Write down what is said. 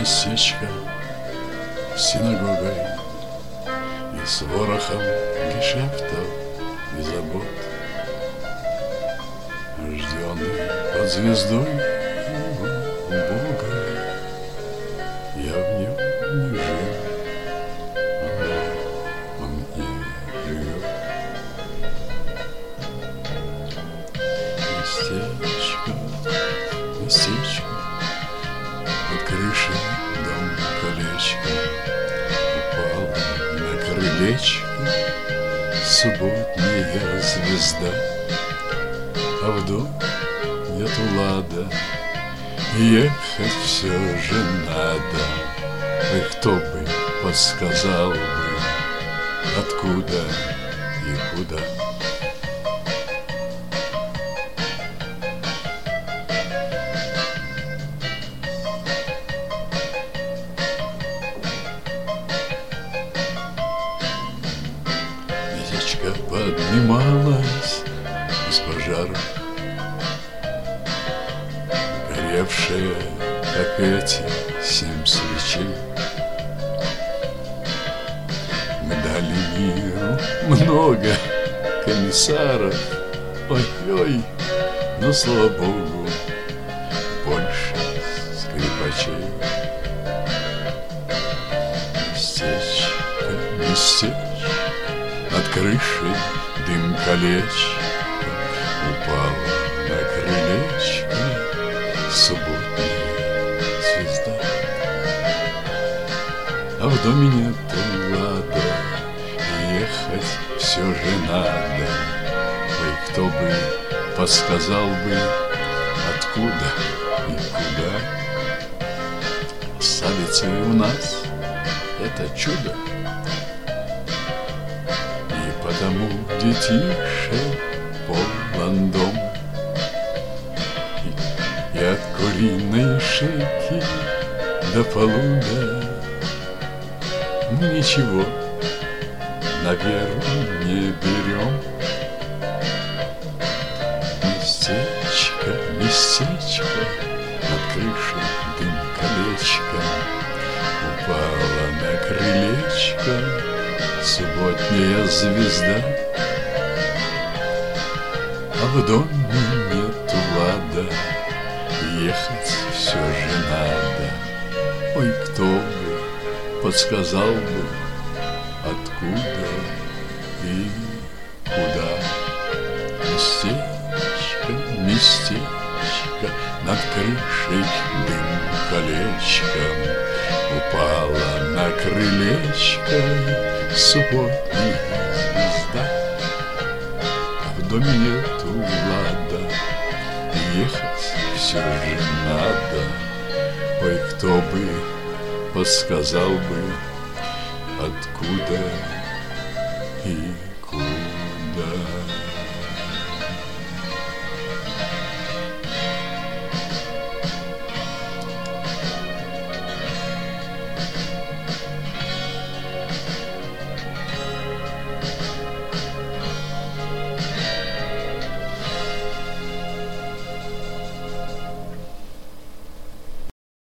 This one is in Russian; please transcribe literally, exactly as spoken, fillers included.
местечко с синагогой и с ворохом гешефтов и забот. Рожденный под звездой Бога, я в нем не жил, а он мне живет. Местечко, местечко, под крышей дом колечко упала на крылечко субботняя звезда. А в дом нету лада, ехать все же надо. Ой, кто бы подсказал бы, откуда и куда. Месячка поднималась из пожаров, горевшие, как эти семь свечей. Мы дали миру много комиссаров, ой-ой, но, слава богу, больше скрипачей. Местечко, местечко, над крышей дым колечко упала на крылечко субботняя звезда. А в доме нету лада, ехать все же надо. Ой, кто бы подсказал бы, откуда и куда. С улицей у нас это чудо, и потому детишек полон дом. И от куриной шейки до полуда мы ничего на веру не берем. Местечко, местечко, над крышей дым колечко упала на крылечко субботняя звезда. А в доме нету лада, ехать все же надо. Ой, кто бы подсказал бы, откуда и куда. Местечко, местечко, над крышей дым колечком упала на крылечко субботняя звезда. А в доме нету лада, ехать все же надо. Ой, кто бы подсказал бы, откуда и